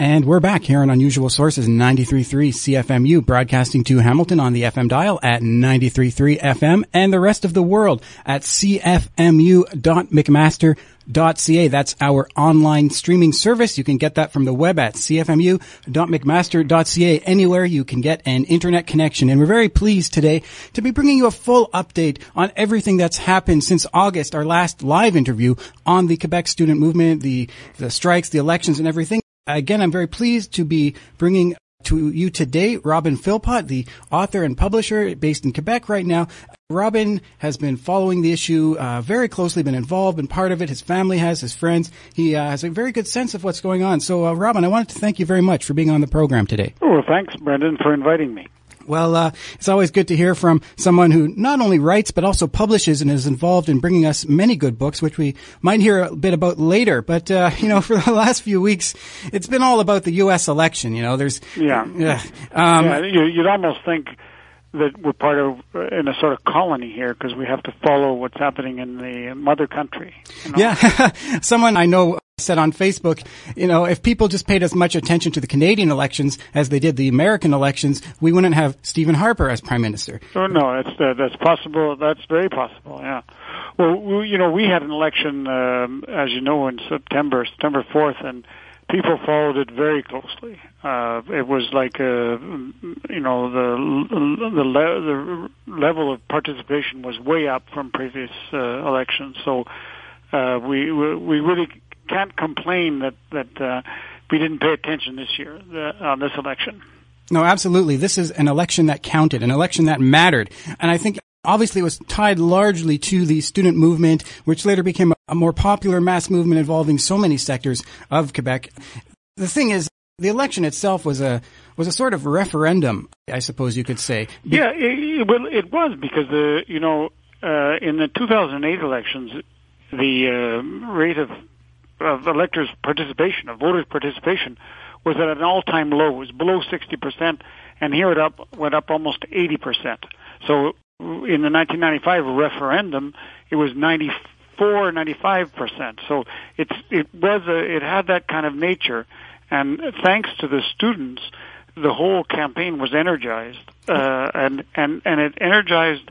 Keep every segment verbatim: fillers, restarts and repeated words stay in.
And we're back here on Unusual Sources ninety-three point three C F M U, broadcasting to Hamilton on the F M dial at ninety-three point three F M and the rest of the world at c f m u dot mcmaster dot c a. That's our online streaming service. You can get that from the web at c f m u dot mcmaster dot c a. Anywhere you can get an internet connection. And we're very pleased today to be bringing you a full update on everything that's happened since August, our last live interview on the Quebec student movement, the, the strikes, the elections, and everything. Again, I'm very pleased to be bringing to you today Robin Philpott, the author and publisher based in Quebec right now. Robin has been following the issue uh, very closely, been involved, been part of it. His family has, his friends. He uh, has a very good sense of what's going on. So, uh, Robin, I wanted to thank you very much for being on the program today. Oh, well, thanks, Brendan, for inviting me. Well, uh, it's always good to hear from someone who not only writes but also publishes and is involved in bringing us many good books, which we might hear a bit about later. But, uh, you know, for the last few weeks, it's been all about the U S election. You know, there's... Yeah. Uh, um, yeah you, you'd almost think that we're part of, uh, in a sort of colony here because we have to follow what's happening in the mother country. You know? Yeah. Someone I know said on Facebook, you know, if people just paid as much attention to the Canadian elections as they did the American elections, we wouldn't have Stephen Harper as Prime Minister. Oh, no, that's, uh, that's possible. That's very possible, yeah. Well, we, you know, we had an election, um, as you know, in September, September fourth, and people followed it very closely. Uh, it was like, uh, you know, the, the, le- the level of participation was way up from previous uh, elections. So uh, we, we really can't complain that that uh, we didn't pay attention this year uh, on this election. No, absolutely. This is an election that counted, an election that mattered. And I think obviously it was tied largely to the student movement, which later became a more popular mass movement involving so many sectors of Quebec. The thing is, the election itself was a was a sort of referendum, I suppose you could say. Be- yeah, it, well, it was because, uh, you know, uh, in the two thousand eight elections, the uh, rate of of electors' participation, of voters' participation, was at an all-time low. It was below sixty percent, and here it up went up almost eighty percent. So in the nineteen ninety-five referendum, it was ninety-four, ninety-five percent. So it's it was a, it had that kind of nature, and thanks to the students, the whole campaign was energized, uh, and and and it energized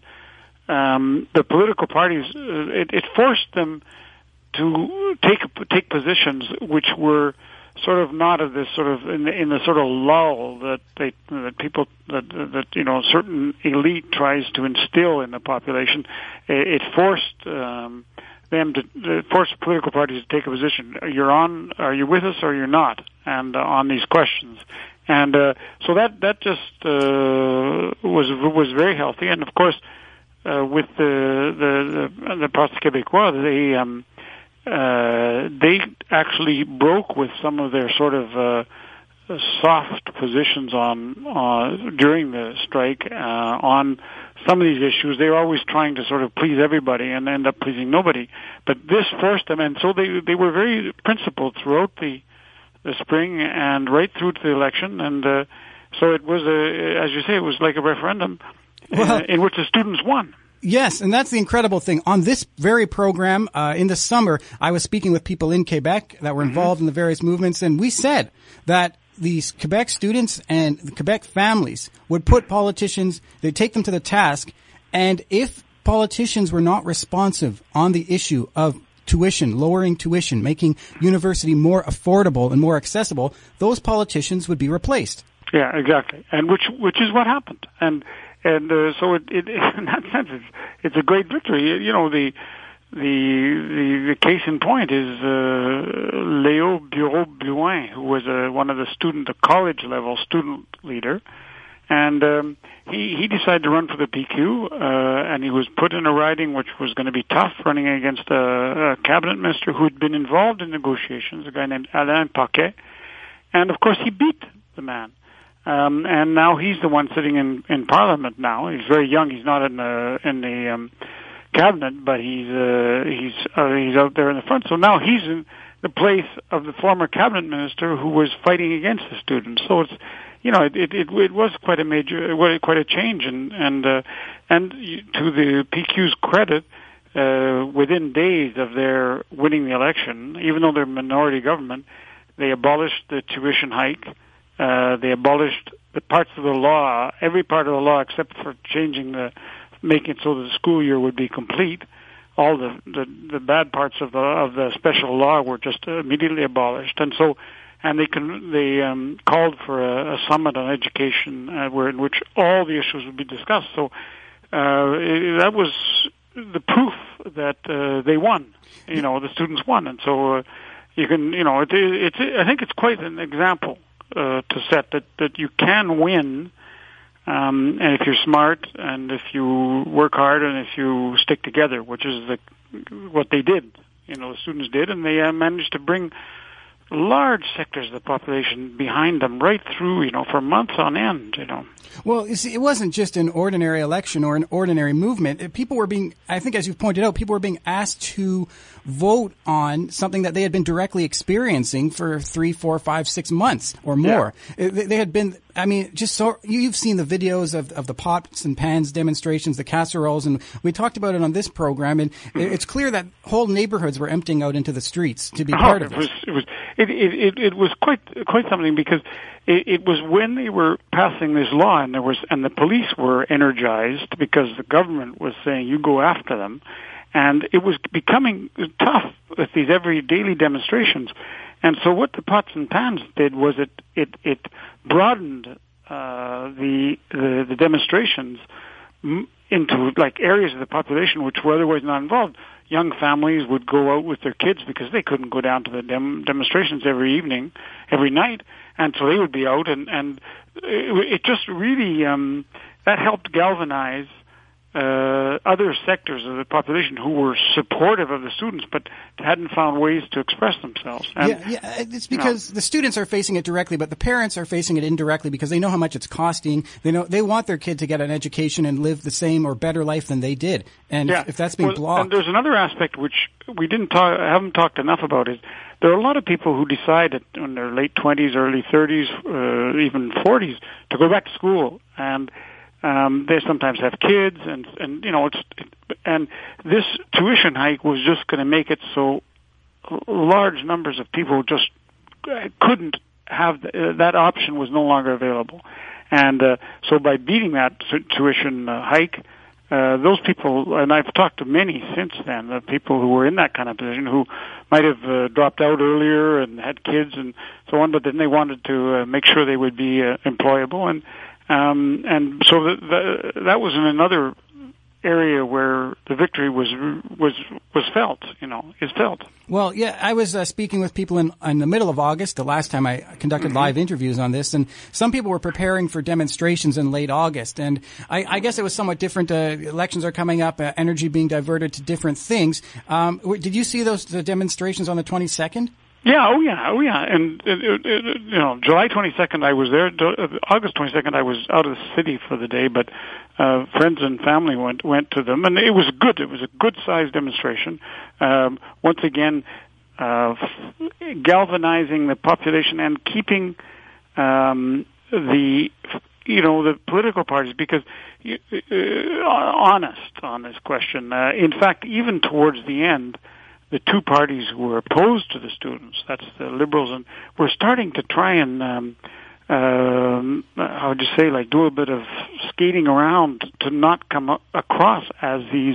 um, the political parties. Uh, it, it forced them to take take positions which were sort of not of this sort of in the, in the sort of lull that they that people that that you know certain elite tries to instill in the population. It, it forced um, them to it forced political parties to take a position. You're on, are you with us or you're not, and uh, on these questions. And uh, so that that just uh, was was very healthy. And of course, uh, with the the the, the Parti Québécois, they um, Uh, they actually broke with some of their sort of uh, soft positions on uh, during the strike uh, on some of these issues. They were always trying to sort of please everybody and end up pleasing nobody. But this forced them, and so they they were very principled throughout the the spring and right through to the election. And uh, so it was a, as you say, it was like a referendum well, uh, in which the students won. Yes, and that's the incredible thing. On this very program, uh, in the summer, I was speaking with people in Quebec that were involved mm-hmm. in the various movements, and we said that these Quebec students and the Quebec families would put politicians, they'd take them to the task, and if politicians were not responsive on the issue of tuition, lowering tuition, making university more affordable and more accessible, those politicians would be replaced. Yeah, exactly. And which which is what happened. And And uh, so, it, it, in that sense, it's, it's a great victory. You know, the the the, the case in point is uh, Léo Bureau-Blouin, who was a, one of the student, the college level student leader, and um, he he decided to run for the P Q, uh, and he was put in a riding which was going to be tough, running against a, a cabinet minister who had been involved in negotiations, a guy named Alain Paquet, and of course he beat the man. Um, and now he's the one sitting in, in Parliament now. He's very young. He's not in the in the um, cabinet, but he's uh, he's uh, he's out there in the front. So now he's in the place of the former cabinet minister who was fighting against the students. So it's you know it it, it, it was quite a major quite a change, and and uh, and to the P Q's credit, uh, within days of their winning the election, even though they're minority government, They abolished the tuition hike. Uh, they abolished the parts of the law, every part of the law except for changing the, making it so that the school year would be complete. All the, the, the bad parts of the, of the special law were just immediately abolished. And so, and they can, they, um, called for a, a summit on education, uh, where, in which all the issues would be discussed. So, uh, it, that was the proof that, uh, they won. You know, the students won. And so, uh, you can, you know, it, it's, I think it's quite an example, uh, to set that, that you can win. Um, and if you're smart, and if you work hard, and if you stick together, which is the, what they did, you know, the students did, and they uh, managed to bring large sectors of the population behind them right through, you know, for months on end, you know. Well, you see, it wasn't just an ordinary election or an ordinary movement. People were being, I think as you've pointed out, people were being asked to vote on something that they had been directly experiencing for three, four, five, six months or more. Yeah. They, they had been, I mean, just so, you've seen the videos of, of the pots and pans demonstrations, the casseroles, and we talked about it on this program, and mm-hmm. it's clear that whole neighborhoods were emptying out into the streets to be oh, part of it. Was, it was, it, it, it, it was quite, quite something, because it, it was when they were passing this law, and there was, and the police were energized because the government was saying, you go after them. And it was becoming tough with these every daily demonstrations. And so what the pots and pans did was it, it, it broadened, uh, the, the, the demonstrations into like areas of the population which were otherwise not involved. Young families would go out with their kids because they couldn't go down to the dem- demonstrations every evening, every night. And so they would be out, and, and it, it just really, um, that helped galvanize Uh, other sectors of the population who were supportive of the students but hadn't found ways to express themselves. And, yeah, yeah, it's because you know, the students are facing it directly, but the parents are facing it indirectly because they know how much it's costing. They know they want their kid to get an education and live the same or better life than they did. And yeah. if, if that's being well, blocked, and there's another aspect which we didn't talk, haven't talked enough about. Is there are a lot of people who decide that in their late twenties, early thirties, uh, even forties, to go back to school, and Um, they sometimes have kids, and, and, you know, it's, and this tuition hike was just going to make it so large numbers of people just couldn't have, the, that option was no longer available. And, uh, so by beating that tuition uh, hike, uh, those people, and I've talked to many since then, the people who were in that kind of position who might have uh, dropped out earlier and had kids and so on, but then they wanted to uh, make sure they would be uh, employable, and Um, and so the, the, that was in another area where the victory was was was felt. You know, is felt. Well, yeah, I was uh, speaking with people in, in the middle of August, the last time I conducted mm-hmm. live interviews on this, and some people were preparing for demonstrations in late August. And I, I guess it was somewhat different. Uh, elections are coming up, uh, energy being diverted to different things. Um, did you see those the demonstrations on the twenty-second? Yeah, oh yeah, oh yeah, and it, it, it, you know, July twenty-second I was there. August twenty-second I was out of the city for the day, but uh, friends and family went went to them, and it was good. It was a good sized demonstration. Um, once again, uh, galvanizing the population and keeping um, the you know the political parties because uh, honest on this question. Uh, in fact, even towards the end, the two parties who were opposed to the students, that's the Liberals, and were starting to try and, um, um, how would you say, like do a bit of skating around to not come across as these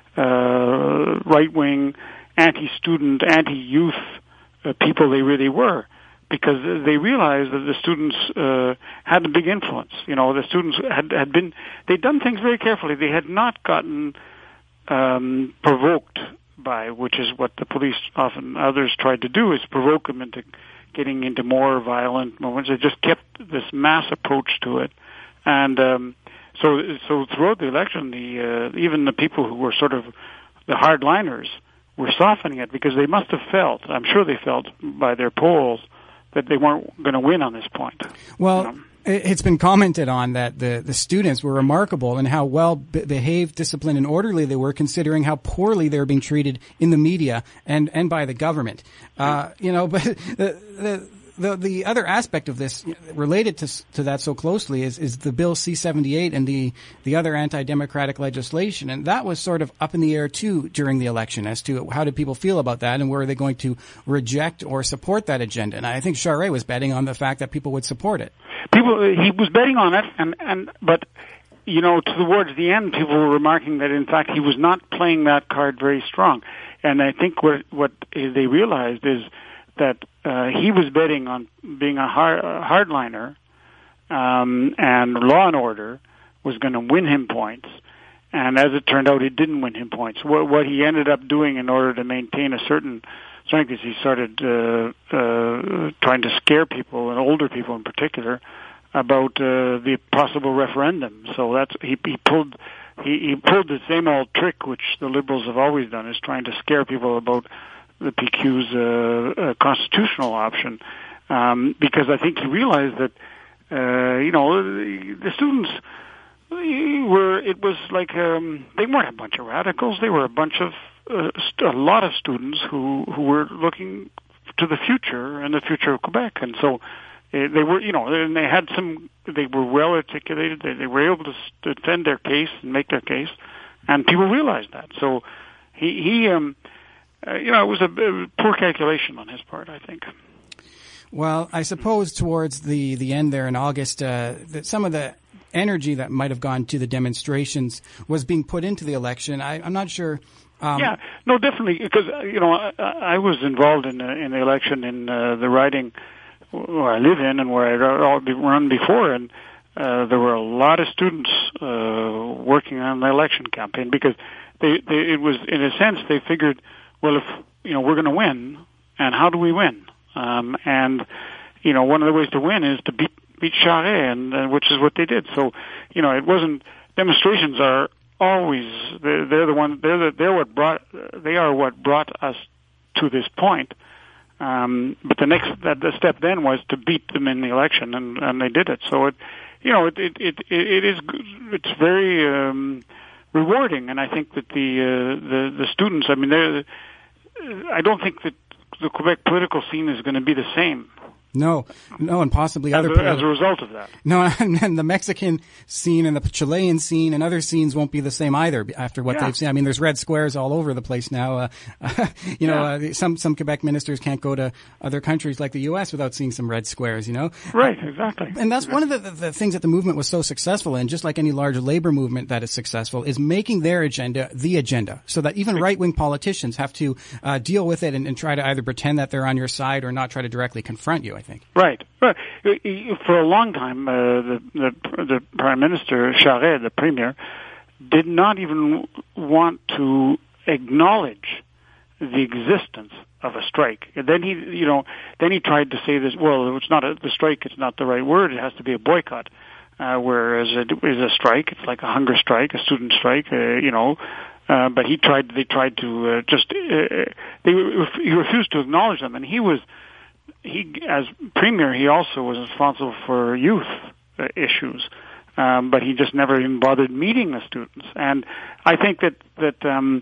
uh, right-wing, anti-student, anti-youth uh, people they really were, because they realized that the students uh, had a big influence. You know, the students had, had been, they'd done things very carefully. They had not gotten um, provoked by, which is what the police often others tried to do, is provoke them into getting into more violent moments. They just kept this mass approach to it, and um, so so throughout the election, the uh, even the people who were sort of the hardliners were softening it because they must have felt, I'm sure they felt by their polls, that they weren't going to win on this point. Well. You know? It's been commented on that the, the students were remarkable and how well be- behaved, disciplined, and orderly they were, considering how poorly they were being treated in the media and, and by the government. Uh, you know, but the, the the the other aspect of this related to to that so closely is is the Bill C seventy-eight and the the other anti-democratic legislation, and that was sort of up in the air too during the election as to how did people feel about that and were they going to reject or support that agenda. And I think Charest was betting on the fact that people would support it. People, he was betting on it, and and but. You know, towards the end, people were remarking that, in fact, he was not playing that card very strong. And I think what what they realized is that uh, he was betting on being a, hard, a hardliner, um, and law and order was going to win him points. And as it turned out, it didn't win him points. What, what he ended up doing in order to maintain a certain strength is he started uh, uh, trying to scare people, and older people in particular, about uh, the possible referendum. So that's he, he pulled he, he pulled the same old trick which the Liberals have always done, is trying to scare people about the P Q's uh, uh, constitutional option, um, because I think he realized that uh, you know the, the students were it was like um, they weren't a bunch of radicals. They were a bunch of uh, st- a lot of students who who were looking to the future and the future of Quebec, and so. They were, you know, and they had some, they were well articulated, they, they were able to defend their case and make their case, and people realized that. So he, he um, uh, you know, it was a, a poor calculation on his part, I think. Well, I suppose towards the, the end there in August, uh, that some of the energy that might have gone to the demonstrations was being put into the election. I, I'm not sure. Um, yeah, no, definitely, because, you know, I, I was involved in, uh, in the election in uh, the riding where I live in and where I'd run before, and uh, there were a lot of students uh, working on the election campaign because they, they it was, in a sense, they figured, well, if you know we're going to win, and how do we win? Um, and you know, one of the ways to win is to beat beat Charest, and uh, which is what they did. So, you know, it wasn't demonstrations are always they're, they're the one they're the, they're what brought they are what brought us to this point. Um, but the next, that the step then was to beat them in the election, and, and they did it. So it, you know, it it it, it is it's very um, rewarding, and I think that the uh, the the students, I mean, they're, I don't think that the Quebec political scene is going to be the same. No, no, and possibly as other a, as a result of that. No, and the Mexican scene and the Chilean scene and other scenes won't be the same either after what yeah. they've seen. I mean, there's red squares all over the place now. Uh, you know, yeah. uh, some some Quebec ministers can't go to other countries like the U S without seeing some red squares. You know, right? Exactly. And that's one of the, the, the things that the movement was so successful in. Just like any large labor movement that is successful, is making their agenda the agenda, so that even right wing politicians have to uh, deal with it and, and try to either pretend that they're on your side or not try to directly confront you. I think. Right. Right. For a long time, uh, the, the the Prime Minister, Charest, the Premier, did not even want to acknowledge the existence of a strike. And then he, you know, then he tried to say this. Well, it's not a, the strike. It's not the right word. It has to be a boycott. Uh, whereas it is a strike. It's like a hunger strike, a student strike. Uh, you know. Uh, but he tried. They tried to uh, just. Uh, they he refused to acknowledge them, and he was. He, as premier, he also was responsible for youth uh, issues, um, but he just never even bothered meeting the students. And I think that that um,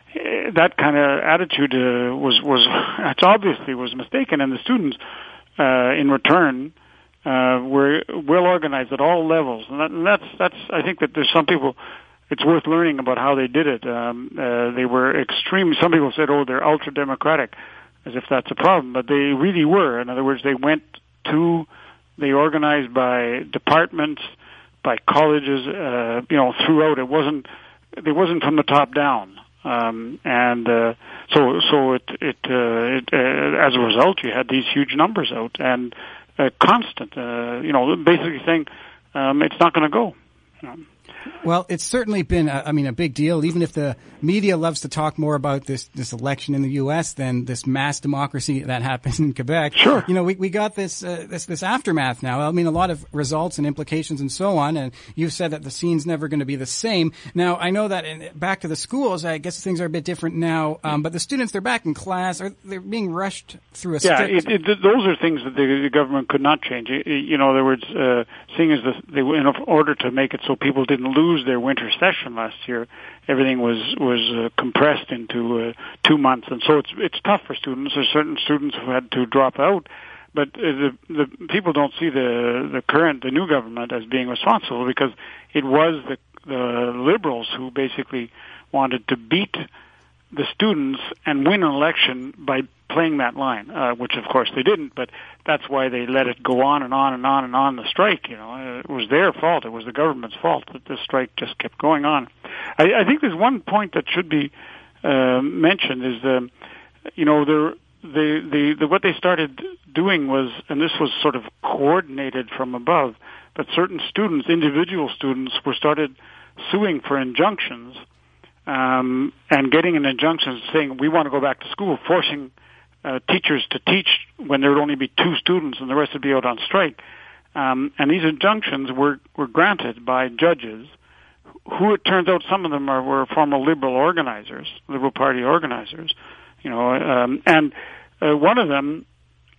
that kind of attitude uh, was was it's obviously was mistaken, and the students, uh, in return, uh, were well organized at all levels. And, that, and that's that's I think that there's some people. It's worth learning about how they did it. Um, uh, they were extreme. Some people said, "Oh, they're ultra democratic." As if that's a problem, but they really were. In other words, they went to, they organized by departments, by colleges, uh, you know, throughout. It wasn't, it wasn't from the top down. Um, and, uh, so, so it, it, uh, it uh, as a result, you had these huge numbers out and, uh, constant, uh, you know, basically saying, um, it's not going to go. Um, Well, it's certainly been, a, I mean, a big deal. Even if the media loves to talk more about this this election in the U S than this mass democracy that happened in Quebec. Sure. You know, we we got this uh, this this aftermath now. I mean, a lot of results and implications and so on. And you've said that the scene's never going to be the same. Now, I know that in, back to the schools, I guess things are a bit different now. Um, but the students, they're back in class, or they're being rushed through a. Yeah, strict- it, it, those are things that the, the government could not change. You know, in other words, uh, seeing as the, they in order to make it so people didn't lose their winter session last year, everything was was uh, compressed into uh, two months, and so it's it's tough for students. There's certain students who had to drop out, but uh, the the people don't see the the current the new government as being responsible, because it was the the liberals who basically wanted to beat the students and win an election by playing that line, uh, which of course they didn't, but that's why they let it go on and on and on and on, the strike. You know, it was their fault. It was the government's fault that the strike just kept going on. I, I think there's one point that should be uh, mentioned is, um, you know, the, the, the, the, what they started doing was, and this was sort of coordinated from above, but certain students, individual students, were started suing for injunctions, um, and getting an injunction saying, we want to go back to school, forcing Uh, teachers to teach when there would only be two students and the rest would be out on strike. Um, and these injunctions were, were granted by judges who, it turns out, some of them are, were former Liberal organizers, Liberal Party organizers, you know, um, and uh, one of them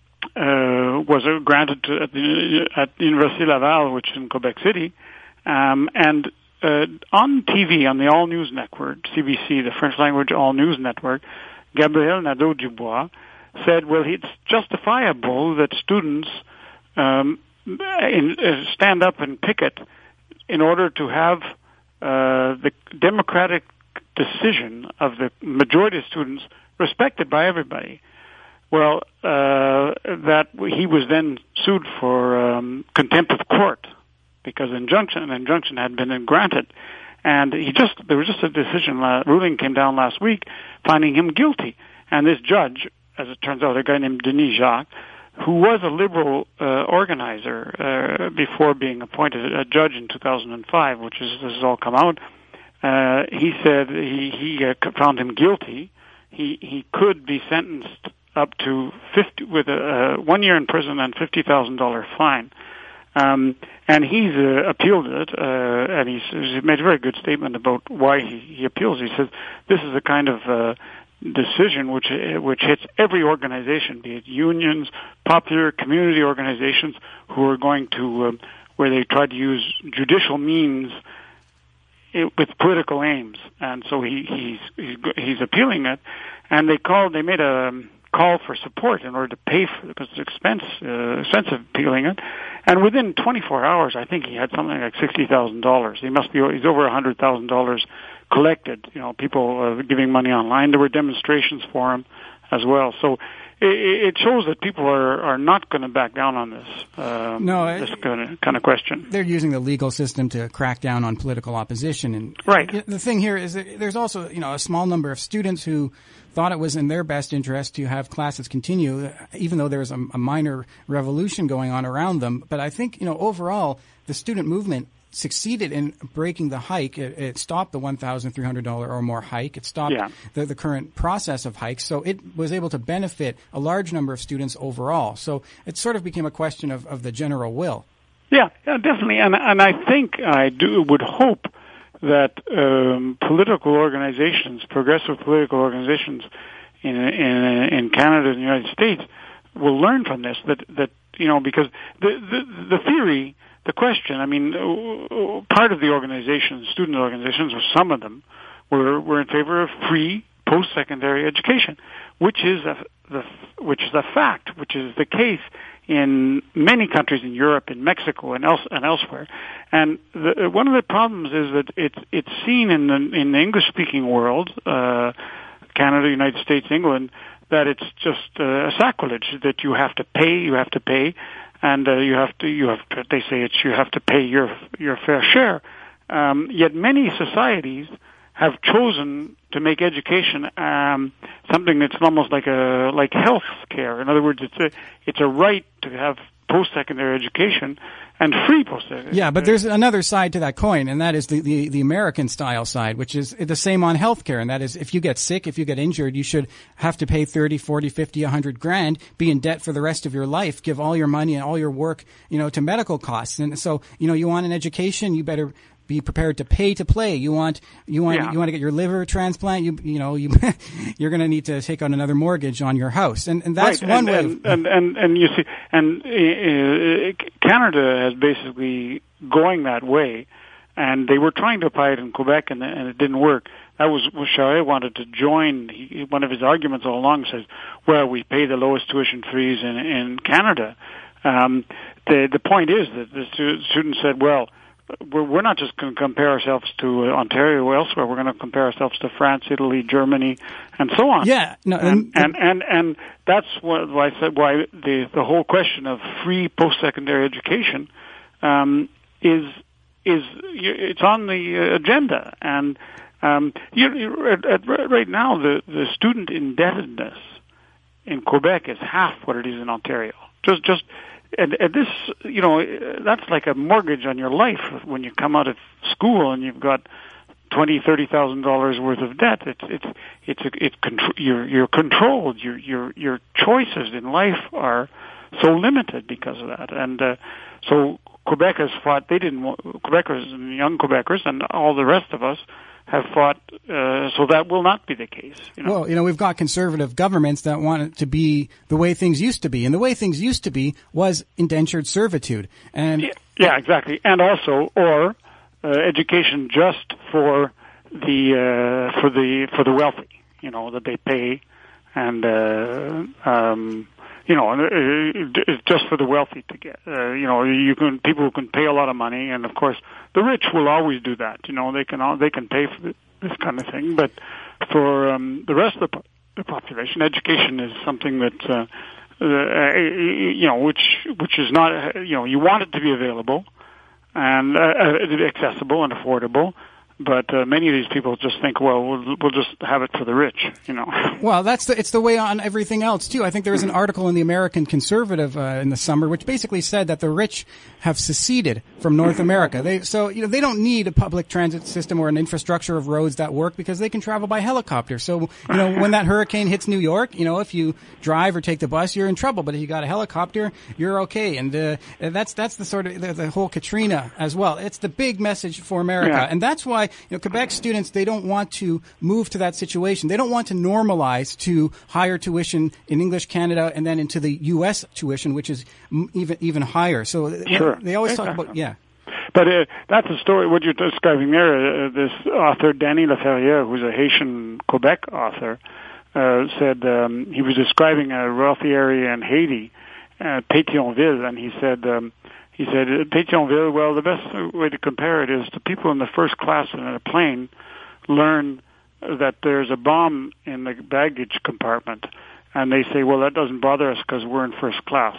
uh, was uh, granted to, at, the, at Université Laval, which is in Quebec City, um, and uh, on T V, on the All News Network, C B C, the French language All News Network, Gabriel Nadeau-Dubois said, well, it's justifiable that students um, in, uh, stand up and picket in order to have uh, the democratic decision of the majority of students respected by everybody. Well, uh, that he was then sued for um, contempt of court because injunction, an injunction had been granted. And he just, there was just a decision, uh, ruling came down last week finding him guilty. And this judge, as it turns out, a guy named Denis Jacques, who was a liberal uh, organizer uh, before being appointed a judge in two thousand five, which is, this has all come out, uh, he said he, he uh, found him guilty. He, he could be sentenced up to fifty, with a, uh, one year in prison and fifty thousand dollars fine. Um, and he's uh, appealed it, uh, and he's, he's made a very good statement about why he, he appeals. He says this is a kind of uh, decision which which hits every organization, be it unions, popular community organizations, who are going to um, where they try to use judicial means it, with political aims. And so he, he's, he's he's appealing it, and they called they made a call for support in order to pay for it because it's expense uh, expensive appealing it. And within twenty-four hours, I think he had something like sixty thousand dollars. He must be, he's over one hundred thousand dollars collected, you know, people uh, giving money online. There were demonstrations for him as well. So it, it shows that people are, are not going to back down on this, um, no, this kind of, kind of question. They're using the legal system to crack down on political opposition. And right. The thing here is that there's also, you know, a small number of students who thought it was in their best interest to have classes continue, even though there was a, a minor revolution going on around them. But I think, you know, overall, the student movement succeeded in breaking the hike. It, it stopped the one thousand three hundred dollars or more hike. It stopped yeah. the, the current process of hikes. So it was able to benefit a large number of students overall. So it sort of became a question of, of the general will. Yeah, yeah, definitely. And, and I think I do would hope that um, political organizations, progressive political organizations in, in, in Canada and the United States will learn from this, that, that you know, because the, the, the theory, the question, I mean, part of the organizations, student organizations, or some of them, were, were in favor of free post-secondary education, which is a, the, which is a fact, which is the case in many countries in Europe, in Mexico, and, else, and elsewhere. And the, one of the problems is that it's it's seen in the in the English-speaking world, uh, Canada, United States, England, that it's just uh, a sacrilege that you have to pay, you have to pay, and uh, you have to you have to, they say it's you have to pay your your fair share. Um, yet many societies have chosen to make education um, something that's almost like a like health care. In other words, it's a it's a right to have post-secondary education and free post-secondary. Yeah, but there's another side to that coin, and that is the, the, the American-style side, which is the same on healthcare, and that is if you get sick, if you get injured, you should have to pay thirty, forty, fifty, a hundred grand, be in debt for the rest of your life, give all your money and all your work, you know, to medical costs. And so, you know, you want an education, you better be prepared to pay to play. You want you want yeah. you want to get your liver transplant. You you know you you're going to need to take out another mortgage on your house, and and that's right. one and, way. And, and and and you see, and uh, Canada has basically going that way, and they were trying to apply it in Quebec, and, and it didn't work. that was what Charest wanted to join. He, one of his arguments all along says, well, we pay the lowest tuition fees in, in Canada. Um, the, the point is that the students said, well, we're, we're not just going to compare ourselves to Ontario or elsewhere. We're going to compare ourselves to France, Italy, Germany, and so on. Yeah. No, and, and, and, and that's what, why I said, why the, the whole question of free post-secondary education, um, is, is, it's on the agenda. And, Um, you, you, at, at, right now, the, the student indebtedness in Quebec is half what it is in Ontario. Just, just, and, and this, you know, that's like a mortgage on your life when you come out of school and you've got twenty, thirty thousand dollars worth of debt. It's, it's, it's, it's, contr- you're, you're controlled. Your, your, your choices in life are so limited because of that. And uh, so Quebec has fought. They didn't want Quebecers and young Quebecers and all the rest of us have fought, uh, so that will not be the case. You know? Well, you know, we've got conservative governments that want it to be the way things used to be. And the way things used to be was indentured servitude. And Yeah, yeah exactly. And also, or uh, education just for the, uh, for the, for the wealthy, you know, that they pay and, uh, um, you know, it's just for the wealthy to get. Uh, you know, you can people who can pay a lot of money, and of course, the rich will always do that. You know, they can all, they can pay for this kind of thing. But for um, the rest of the, the population, education is something that uh, uh, you know, which which is not. You know, you want it to be available and uh, accessible and affordable. But uh, many of these people just think, well, well, we'll just have it for the rich, you know. Well, that's the, it's the way on everything else, too. I think there was an article in the American Conservative uh, in the summer which basically said that the rich have seceded from North America. They, so, you know, they don't need a public transit system or an infrastructure of roads that work because they can travel by helicopter. So, you know, when that hurricane hits New York, you know, if you drive or take the bus, you're in trouble. But if you got a helicopter, you're okay. And uh, that's that's the sort of the, the whole Katrina as well. It's the big message for America. Yeah. And that's why, you know, Quebec students, they don't want to move to that situation. They don't want to normalize to higher tuition in English Canada and then into the U S tuition, which is m- even even higher. So sure. they always talk about, yeah. But uh, that's a story, what you're describing there. Uh, this author, Danny Laferrière, who's a Haitian Quebec author, uh, said um, he was describing a wealthy area in Haiti, uh, Pétionville, and he said... Um, He said, Pétionville, well, the best way to compare it is the people in the first class in a plane learn that there's a bomb in the baggage compartment, and they say, well, that doesn't bother us because we're in first class.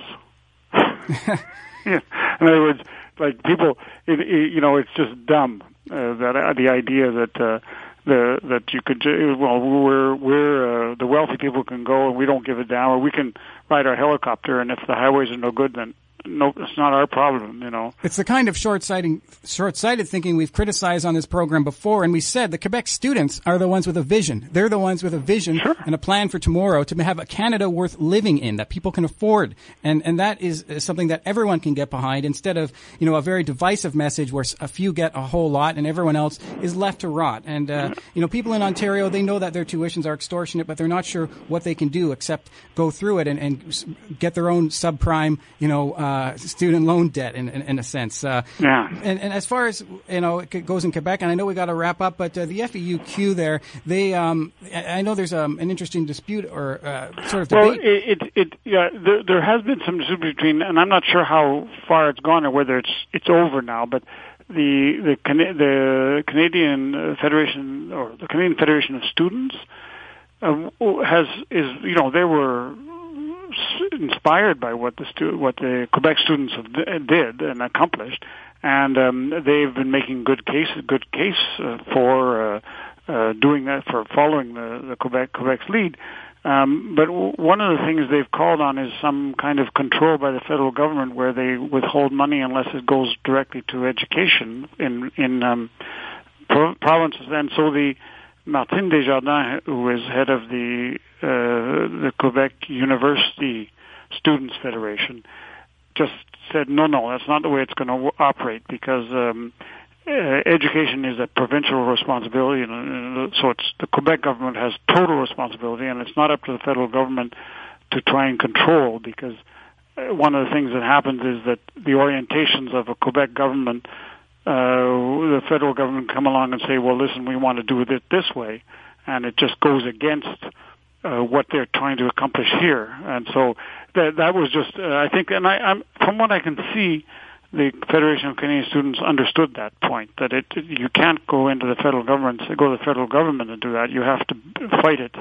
Yeah. In other words, like people, it, it, you know, it's just dumb, uh, that uh, the idea that uh, the that you could, well, we're, we're uh, the wealthy people can go and we don't give a damn, or we can ride our helicopter, and if the highways are no good, then no, it's not our problem, you know. It's the kind of short-sighted, short-sighted thinking we've criticized on this program before, and we said the Quebec students are the ones with a vision. They're the ones with a vision sure. and a plan for tomorrow to have a Canada worth living in that people can afford, and and that is something that everyone can get behind instead of, you know, a very divisive message where a few get a whole lot and everyone else is left to rot. And uh, you know, people in Ontario, they know that their tuitions are extortionate, but they're not sure what they can do except go through it and, and get their own subprime, you know. Uh, Uh, student loan debt in, in, in a sense. Uh, yeah. And, and as far as, you know, it goes in Quebec, and I know we got to wrap up, but uh, the F E U Q there, they, um, I know there's um, an interesting dispute or uh, sort of debate. Well, it, it, it yeah, there, there has been some dispute between, and I'm not sure how far it's gone or whether it's it's over now, but the the the Canadian Federation or the Canadian Federation of Students uh, has is you know they were inspired by what the stu- what the Quebec students have d- did and accomplished, and um, they've been making good case good case uh, for uh, uh, doing that, for following the, the Quebec Quebec's lead. Um, but w- one of the things they've called on is some kind of control by the federal government, where they withhold money unless it goes directly to education in in um, pro- provinces, and so the Martine Desjardins, who is head of the uh, the Quebec University Students Federation, just said, no, no, that's not the way it's going to operate, because um, uh, education is a provincial responsibility, and uh, so it's the Quebec government has total responsibility, and it's not up to the federal government to try and control, because one of the things that happens is that the orientations of a Quebec government the federal government come along and say, well, listen, we want to do it this way, and it just goes against uh, what they're trying to accomplish here. And so that that was just, uh, I think, and I, I'm, from what I can see, the Federation of Canadian Students understood that point, that it you can't go into the federal government, go to the federal government and do that. You have to fight it,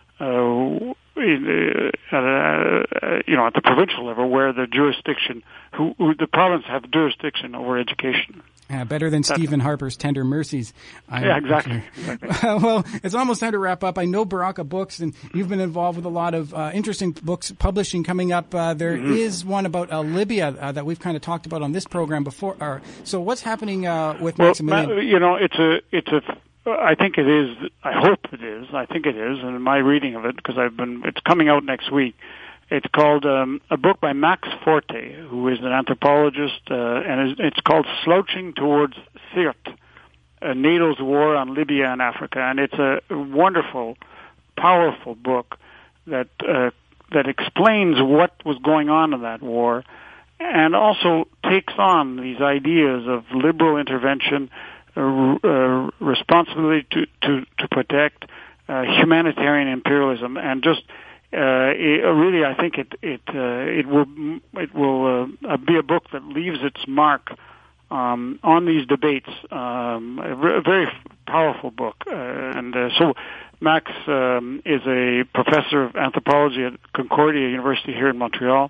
uh, in, uh, uh, you know, at the provincial level, where the jurisdiction, who, who the province have jurisdiction over education. Uh, better than That's Stephen Harper's Tender Mercies. I'm yeah, exactly. exactly. Well, it's almost time to wrap up. I know Baraka Books, and you've been involved with a lot of uh, interesting books publishing coming up. Uh, there mm-hmm. is one about uh, Libya uh, that we've kind of talked about on this program before. Uh, so what's happening uh, with well, Maximilian? Ma- you know, it's a, it's a, I think it is, I hope it is, I think it is, and in my reading of it, because I've been, it's coming out next week. It's called um, a book by Max Forte, who is an anthropologist, uh, and it's called Slouching Towards Sirte, uh, NATO's War on Libya and Africa. And it's a wonderful, powerful book that uh, that explains what was going on in that war, and also takes on these ideas of liberal intervention, uh, uh, responsibility to, to, to protect, uh, humanitarian imperialism, and just Uh, it, really, I think it it uh, it will it will uh, be a book that leaves its mark um, on these debates. Um, a, re- a very powerful book, uh, and uh, so Max um, is a professor of anthropology at Concordia University here in Montreal,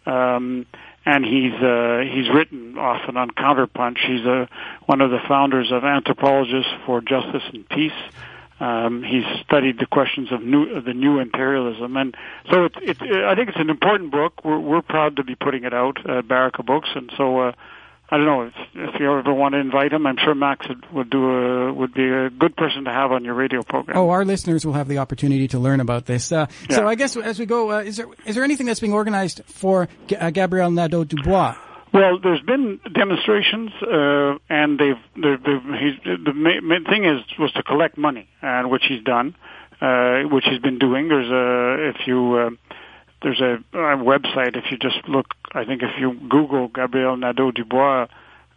um, and he's uh, he's written often on Counterpunch. He's a, one of the founders of Anthropologists for Justice and Peace. Um, he's studied the questions of new, of the new imperialism, and so it, it, it, I think it's an important book. We're, we're proud to be putting it out at Baraka Books, and so uh, I don't know if, if you ever want to invite him. I'm sure Max would, would do a, would be a good person to have on your radio program. Oh, our listeners will have the opportunity to learn about this. Uh, yeah. So I guess as we go, uh, is there is there anything that's being organized for G- uh, Gabriel Nadeau-Dubois? Well, there's been demonstrations, uh, and they've, they've, they've he's, the main thing is was to collect money, and which he's done, uh, which he's been doing. There's a if you uh, there's a, a website. If you just look, I think if you Google Gabriel Nadeau-Dubois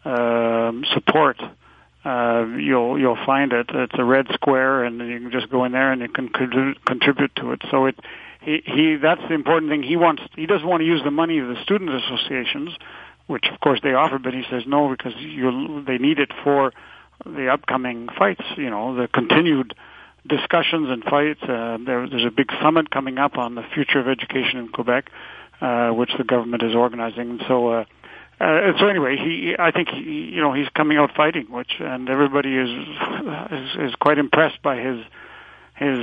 uh, support, uh, you'll you'll find it. It's a red square, and you can just go in there and you can contribute to it. So it he he that's the important thing. He wants he doesn't want to use the money of the student associations, which of course they offer, but he says no because you they need it for the upcoming fights. You know, the continued discussions and fights. Uh, there, there's a big summit coming up on the future of education in Quebec, uh, which the government is organizing. So, uh, uh, so anyway, he I think he you know he's coming out fighting, which and everybody is is, is quite impressed by his his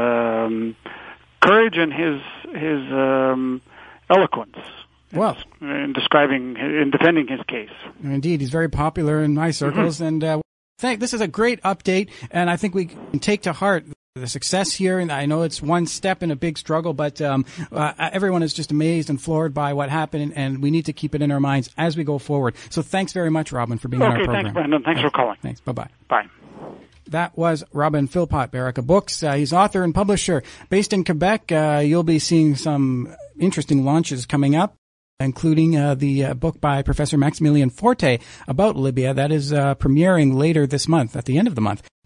um, courage and his his um, eloquence. Well, in describing, in defending his case. Indeed, he's very popular in my circles, mm-hmm. and uh, thank. This is a great update, and I think we can take to heart the success here. And I know it's one step in a big struggle, but um, uh, everyone is just amazed and floored by what happened, and we need to keep it in our minds as we go forward. So, thanks very much, Robin, for being okay, on our program. Thanks, Brandon. Thanks for calling. Thanks. Bye bye. Bye. That was Robin Philpott, Baraka Books. Uh, he's author and publisher based in Quebec. Uh, you'll be seeing some interesting launches coming up, including uh, the uh, book by Professor Maximilian Forte about Libya that is uh, premiering later this month, at the end of the month.